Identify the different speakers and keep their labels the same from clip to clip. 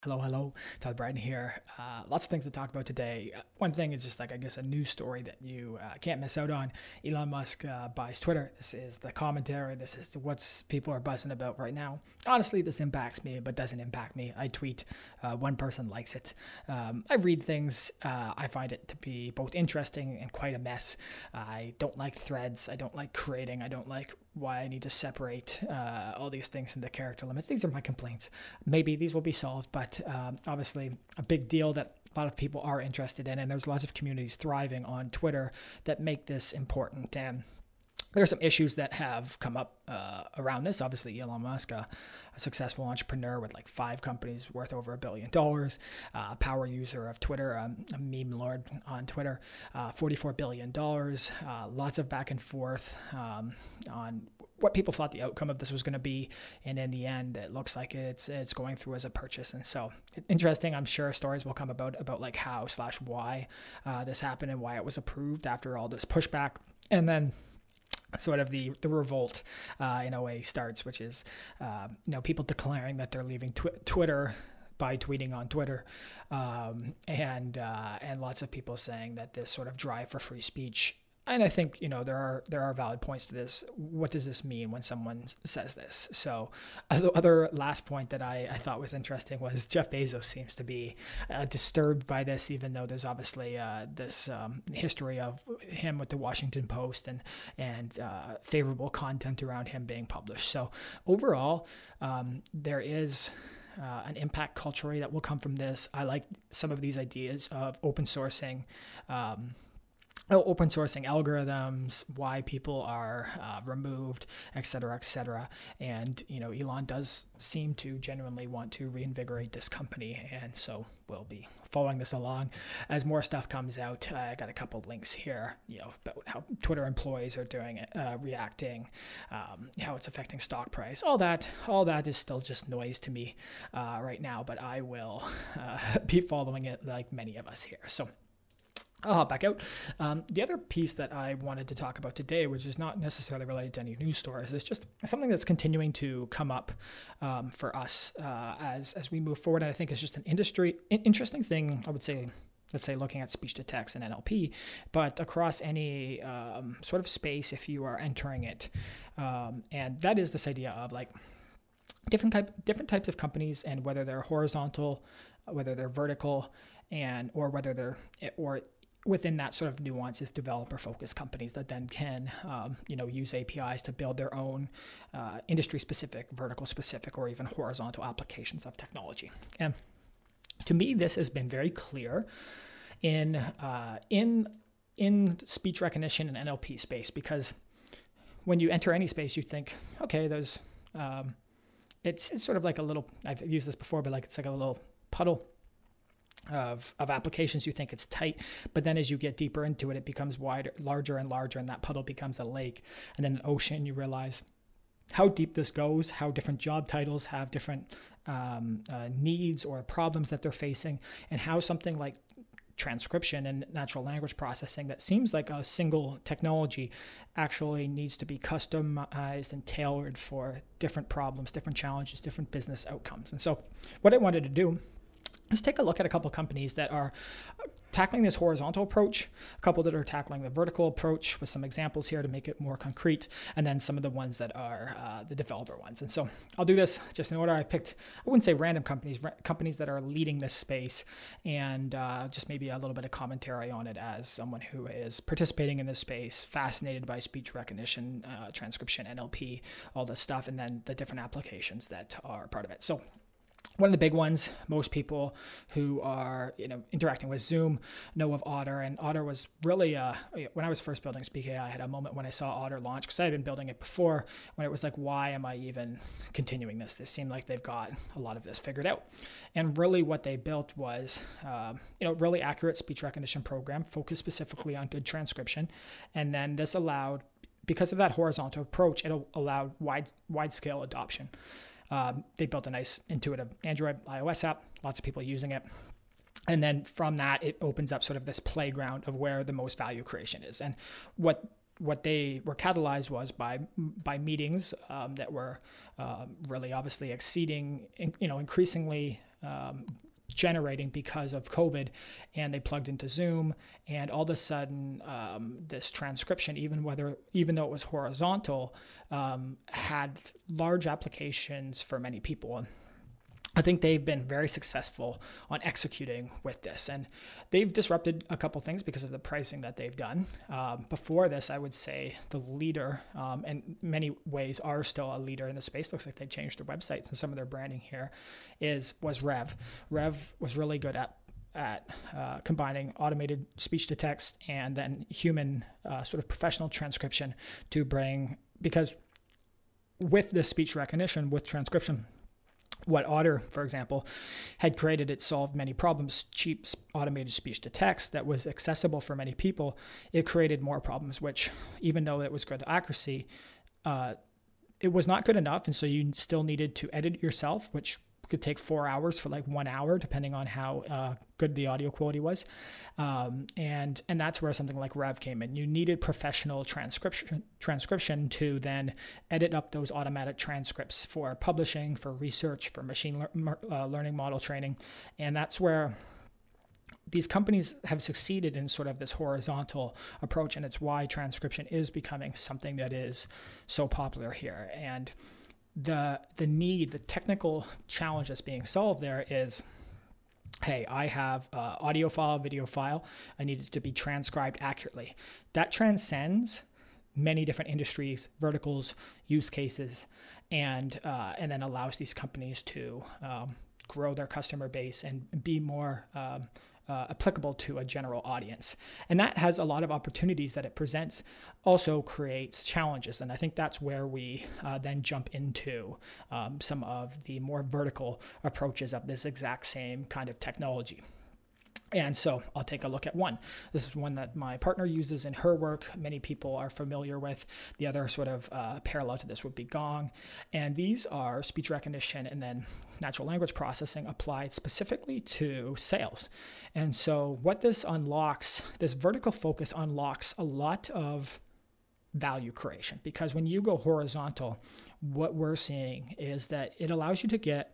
Speaker 1: Hello. Todd Bryden here. Lots of things to talk about today. One thing is just like, I guess, a news story that you can't miss out on. Elon Musk buys Twitter. This is the commentary. This is what people are buzzing about right now. Honestly, this impacts me, but doesn't impact me. I tweet. One person likes it. I read things. I find it to be both interesting and quite a mess. I don't like threads. I don't like creating. I don't like why I need to separate all these things into character limits. These are my complaints. Maybe these will be solved, but obviously a big deal that a lot of people are interested in, and there's lots of communities thriving on Twitter that make this important. And there are some issues that have come up around this. Obviously, Elon Musk, a successful entrepreneur with like 5 companies worth over $1 billion, power user of Twitter, a meme lord on Twitter, $44 billion, lots of back and forth on what people thought the outcome of this was going to be. And in the end, it looks like it's going through as a purchase. And so interesting, I'm sure stories will come about like how/why this happened and why it was approved after all this pushback. And then sort of the revolt in a way starts, which is people declaring that they're leaving Twitter by tweeting on Twitter, and lots of people saying that this sort of drive for free speech. And I think, there are valid points to this. What does this mean when someone says this? So the other last point that I thought was interesting was Jeff Bezos seems to be disturbed by this, even though there's obviously this history of him with the Washington Post and favorable content around him being published. So overall, there is an impact culturally that will come from this. I like some of these ideas of open sourcing algorithms, why people are removed, et cetera. And, Elon does seem to genuinely want to reinvigorate this company. And so we'll be following this along as more stuff comes out. I got a couple of links here, about how Twitter employees are doing it, reacting, how it's affecting stock price. All that is still just noise to me right now, but I will be following it like many of us here. So I'll hop back out. The other piece that I wanted to talk about today, which is not necessarily related to any news stories, is just something that's continuing to come up for us as we move forward. And I think it's just an interesting thing, I would say, let's say looking at speech to text and NLP, but across any sort of space if you are entering it. And that is this idea of like different types of companies, and whether they're horizontal, whether they're vertical, or whether they're within that sort of nuance is developer-focused companies that then can, use APIs to build their own industry-specific, vertical-specific, or even horizontal applications of technology. And to me, this has been very clear in speech recognition and NLP space, because when you enter any space, you think, okay, there's it's sort of like a little. I've used this before, but like it's like a little puddle of applications. You think it's tight, but then as you get deeper into it, it becomes larger and larger, and that puddle becomes a lake and then an ocean. You realize how deep this goes, how different job titles have different needs or problems that they're facing, and how something like transcription and natural language processing that seems like a single technology actually needs to be customized and tailored for different problems, different challenges, different business outcomes. And so what I wanted to do, let's take a look at a couple of companies that are tackling this horizontal approach, a couple that are tackling the vertical approach with some examples here to make it more concrete, and then some of the ones that are the developer ones. And so I'll do this just in order. I picked, I wouldn't say random companies that are leading this space, and just maybe a little bit of commentary on it as someone who is participating in this space, fascinated by speech recognition, transcription, NLP, all this stuff, and then the different applications that are part of it. So one of the big ones, most people who are interacting with Zoom know of Otter, and Otter was really when I was first building Speak AI, I had a moment when I saw Otter launch, because I had been building it before, when it was like, why am I even continuing this? This seemed like they've got a lot of this figured out. And really what they built was really accurate speech recognition program focused specifically on good transcription. And then this allowed, because of that horizontal approach, it allowed wide scale adoption. They built a nice intuitive Android iOS app, lots of people using it. And then from that, it opens up sort of this playground of where the most value creation is. And what they were catalyzed was by meetings that were really obviously exceeding, increasingly generating because of COVID, and they plugged into Zoom, and all of a sudden this transcription, even though it was horizontal, had large applications for many people. And I think they've been very successful on executing with this, and they've disrupted a couple things because of the pricing that they've done. Before this, I would say the leader, in many ways are still a leader in the space. Looks like they changed their websites and some of their branding here, was Rev. Rev was really good at combining automated speech to text and then human sort of professional transcription to bring, because with this speech recognition, with transcription, what Otter, for example, had created, it solved many problems. Cheap automated speech to text that was accessible for many people, it created more problems, which, even though it was good accuracy, it was not good enough. And so you still needed to edit it yourself, which could take 4 hours for like 1 hour, depending on how good the audio quality was. And that's where something like Rev came in. You needed professional transcription to then edit up those automatic transcripts for publishing, for research, for machine learning model training. And that's where these companies have succeeded in sort of this horizontal approach. And it's why transcription is becoming something that is so popular here. And the technical challenge that's being solved there is, hey, I have audio file, video file. I need it to be transcribed accurately. That transcends many different industries, verticals, use cases, and then allows these companies to grow their customer base and be more applicable to a general audience. And that has a lot of opportunities that it presents, also creates challenges. And I think that's where we then jump into some of the more vertical approaches of this exact same kind of technology. And so I'll take a look at one. This is one that my partner uses in her work. Many people are familiar with. The other sort of parallel to this would be Gong. And these are speech recognition and then natural language processing applied specifically to sales. And so what this unlocks, this vertical focus unlocks a lot of value creation, because when you go horizontal, what we're seeing is that it allows you to get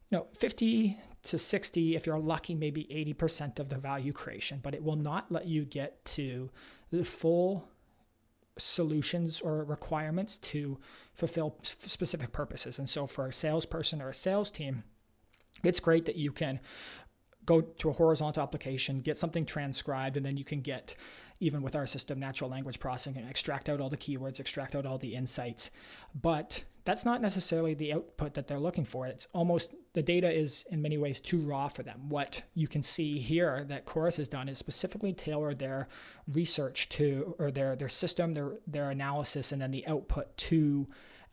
Speaker 1: 50 to 60, if you're lucky, maybe 80% of the value creation, but it will not let you get to the full solutions or requirements to fulfill specific purposes. And so for a salesperson or a sales team, it's great that you can go to a horizontal application, get something transcribed, and then you can get, even with our system, natural language processing, and extract out all the keywords, extract out all the insights. But that's not necessarily the output that they're looking for. It's almost, the data is in many ways too raw for them. What you can see here that Chorus has done is specifically tailor their research to, or their system, their analysis, and then the output to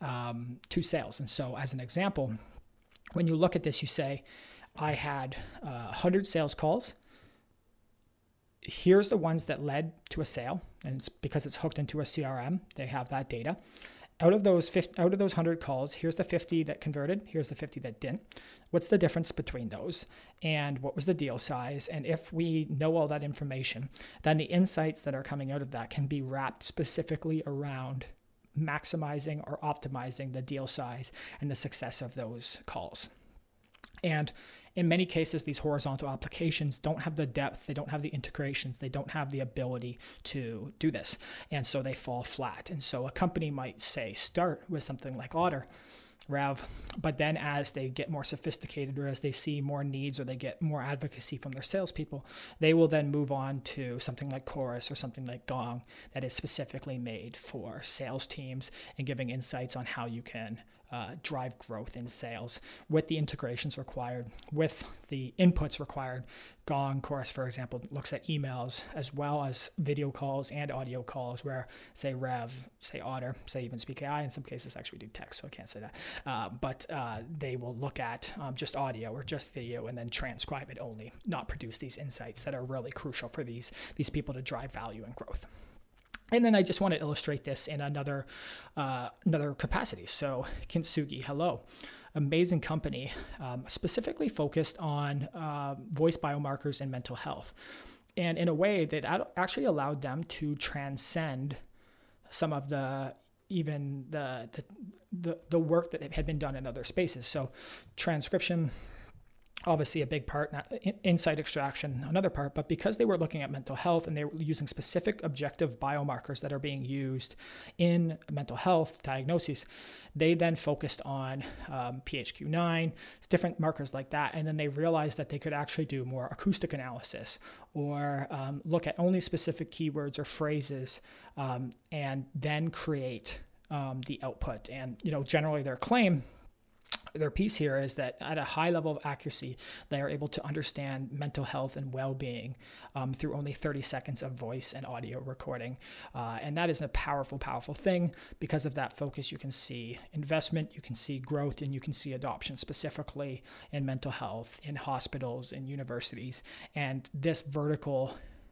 Speaker 1: sales. And so as an example, when you look at this, you say, I had 100 sales calls. Here's the ones that led to a sale, and it's because it's hooked into a CRM. They have that data. Out of those 100 calls, here's the 50 that converted. Here's the 50 that didn't. What's the difference between those? And what was the deal size? And if we know all that information, then the insights that are coming out of that can be wrapped specifically around maximizing or optimizing the deal size and the success of those calls. And in many cases, these horizontal applications don't have the depth, they don't have the integrations, they don't have the ability to do this. And so they fall flat. And so a company might say, start with something like Otter, Rev, but then as they get more sophisticated, or as they see more needs, or they get more advocacy from their salespeople, they will then move on to something like Chorus or something like Gong that is specifically made for sales teams and giving insights on how you can drive growth in sales with the integrations required, with the inputs required. Gong, Chorus, for example, looks at emails as well as video calls and audio calls, where say Rev, say Otter, say even Speak AI, in some cases actually do text, so I can't say that. But they will look at just audio or just video and then transcribe it only, not produce these insights that are really crucial for these people to drive value and growth. And then I just want to illustrate this in another capacity. So Kintsugi, hello. Amazing company, specifically focused on voice biomarkers and mental health. And in a way that actually allowed them to transcend some of the work that had been done in other spaces. So transcription, obviously a big part, insight extraction, another part, but because they were looking at mental health and they were using specific objective biomarkers that are being used in mental health diagnoses, they then focused on PHQ-9, different markers like that. And then they realized that they could actually do more acoustic analysis or look at only specific keywords or phrases and then create the output. And, generally their piece here is that at a high level of accuracy, they are able to understand mental health and well-being through only 30 seconds of voice and audio recording. And that is a powerful, powerful thing. Because of that focus, you can see investment, you can see growth, and you can see adoption specifically in mental health, in hospitals, in universities. And this vertical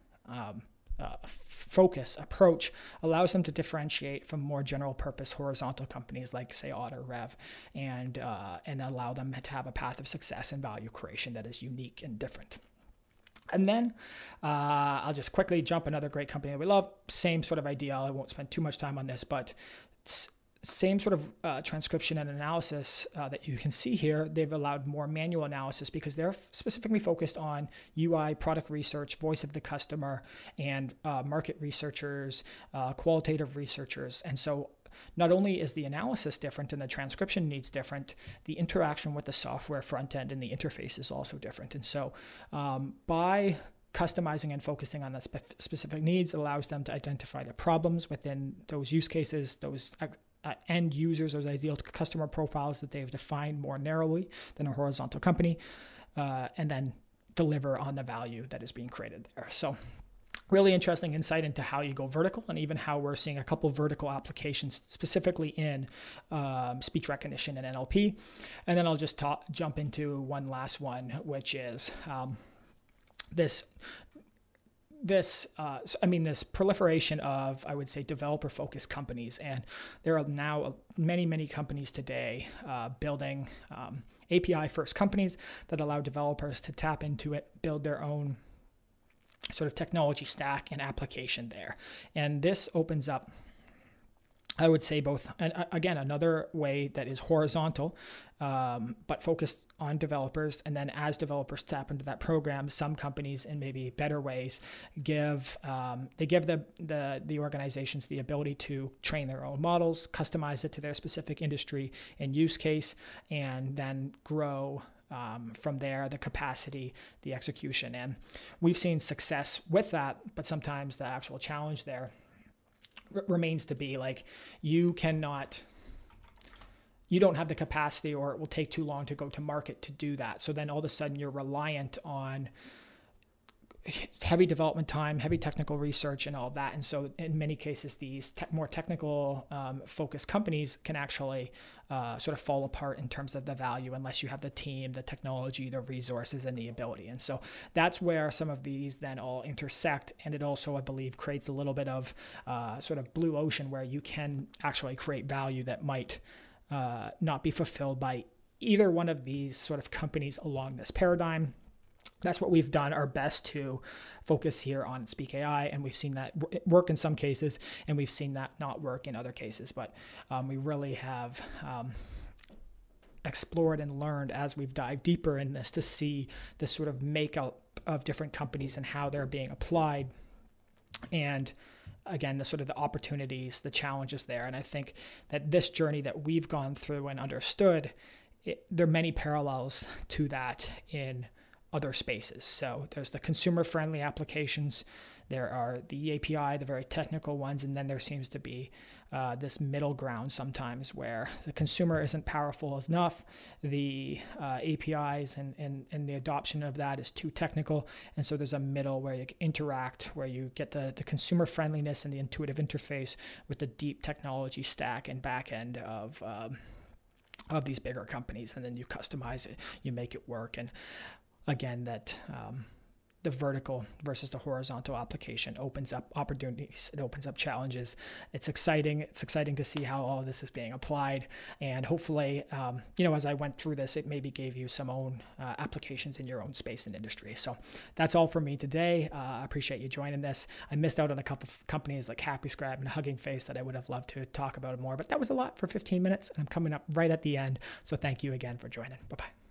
Speaker 1: focus approach allows them to differentiate from more general purpose horizontal companies like, say, Otter, Rev, and allow them to have a path of success and value creation that is unique and different. And then I'll just quickly jump another great company that we love. Same sort of idea. I won't spend too much time on this, but same sort of transcription and analysis that you can see here. They've allowed more manual analysis because they're specifically focused on UI, product research, voice of the customer, and market researchers, qualitative researchers. And so not only is the analysis different and the transcription needs different, the interaction with the software front end and the interface is also different. And so by customizing and focusing on the specific needs, it allows them to identify the problems within those use cases, those end users, those ideal customer profiles that they've defined more narrowly than a horizontal company, and then deliver on the value that is being created there. So really interesting insight into how you go vertical and even how we're seeing a couple vertical applications specifically in speech recognition and NLP. And then I'll just jump into one last one, which is this proliferation of, I would say, developer-focused companies. And there are now many, many companies today building API-first companies that allow developers to tap into it, build their own sort of technology stack and application there. And this opens up, I would say, both, and again, another way that is horizontal, but focused on developers. And then as developers tap into that program, some companies in maybe better ways give the organizations the ability to train their own models, customize it to their specific industry and use case, and then grow from there, the capacity, the execution. And we've seen success with that, but sometimes the actual challenge there remains to be like, you don't have the capacity, or it will take too long to go to market to do that. So then all of a sudden you're reliant on heavy development time, heavy technical research and all that. And so in many cases, these more technical focused companies can actually sort of fall apart in terms of the value unless you have the team, the technology, the resources, and the ability. And so that's where some of these then all intersect. And it also, I believe, creates a little bit of sort of blue ocean where you can actually create value that might not be fulfilled by either one of these sort of companies along this paradigm. That's what we've done our best to focus here on Speak AI, and we've seen that work in some cases, and we've seen that not work in other cases. But we really have explored and learned as we've dived deeper in this to see the sort of makeup of different companies and how they're being applied, and again, the sort of the opportunities, the challenges there. And I think that this journey that we've gone through and understood, there are many parallels to that in other spaces. So there's the consumer-friendly applications, there are the API, the very technical ones, and then there seems to be this middle ground sometimes where the consumer isn't powerful enough, the APIs and the adoption of that is too technical, and so there's a middle where you interact, where you get the consumer friendliness and the intuitive interface with the deep technology stack and back end of these bigger companies, and then you customize it, you make it work. And again, that the vertical versus the horizontal application opens up opportunities. It opens up challenges. It's exciting. It's exciting to see how all of this is being applied. And hopefully, as I went through this, it maybe gave you some own applications in your own space and industry. So that's all from me today. I appreciate you joining this. I missed out on a couple of companies like HappyScribe and Hugging Face that I would have loved to talk about more, but that was a lot for 15 minutes, and I'm coming up right at the end. So thank you again for joining. Bye-bye.